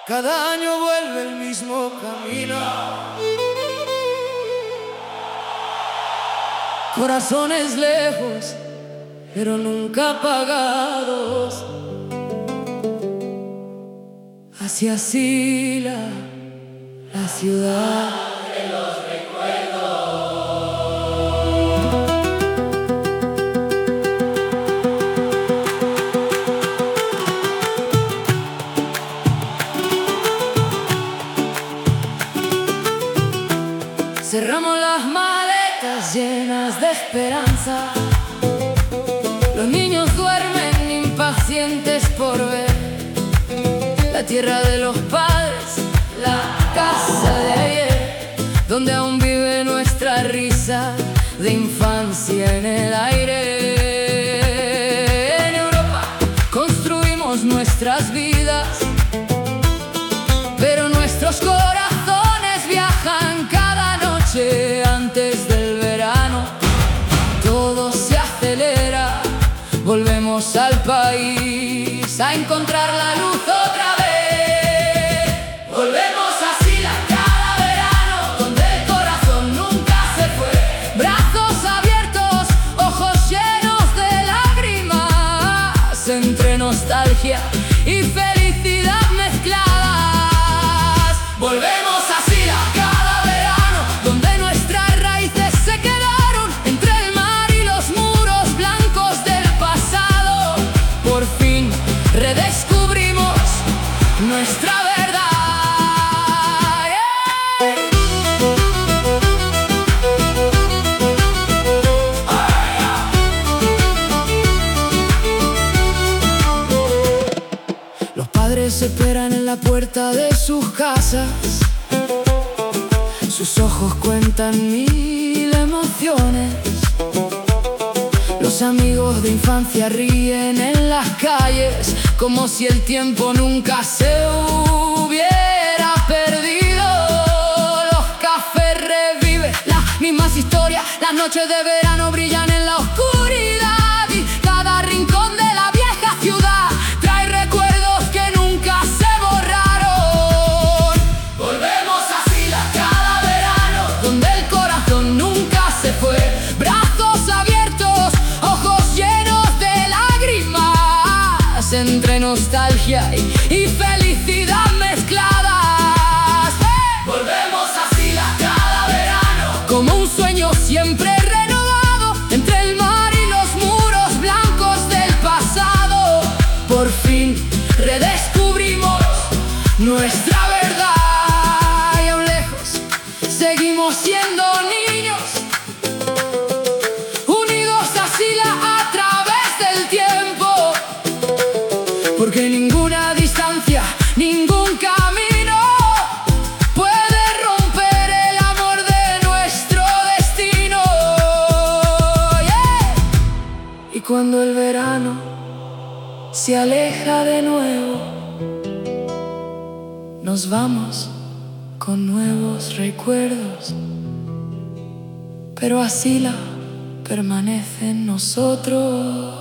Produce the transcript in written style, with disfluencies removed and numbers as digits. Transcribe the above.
Cada año vuelve el mismo camino. Corazones lejos, pero nunca apagados. Hacia Sila, la ciudad de los Cerramos las maletas llenas de esperanza. Los niños duermen impacientes por ver la tierra de los padres, la casa de ayer, donde aún vive nuestra risa de infancia en el aire. En Europa construimos nuestras vidas, pero nuestros corazones viajan cada noche antes del verano. Todo se acelera, volvemos al país a encontrar la luz otra vez. Volvemos a Sila cada verano, donde el corazón nunca se fue. Brazos abiertos, ojos llenos de lágrimas, entre nostalgia y felicidad mezcladas. Volvemos a Sila cada verano, donde nuestras raíces se quedaron entre el mar y los muros blancos del pasado. Por fin redescubrimos nuestra verdad. Los padres esperan en la puerta de sus casas. Sus ojos cuentan mil emociones. Los amigos de infancia ríen en las calles, como si el tiempo nunca se hubiera perdido. Los cafés reviven las mismas historias, las noches de verano brillan en la oscuridad, y cada rincón de la vieja ciudad trae recuerdos que nunca se borraron. Volvemos a Sila cada verano, donde el corazón nunca se fue. Brazos abiertos, ojos llenos de lágrimas, entre nostalgia y felicidad mezcladas. Volvemos a Sila cada verano, como un sueño siempre renovado, entre el mar y los muros blancos del pasado. Por fin redescubrimos nuestra verdad, y aún lejos seguimos siendo niños, unidos a Sila a través del tiempo, porque ninguna distancia, ningún camino puede romper el amor de nuestro destino. Yeah. Y cuando el verano se aleja de nuevo, nos vamos con nuevos recuerdos, pero a Sila permanece en nosotros.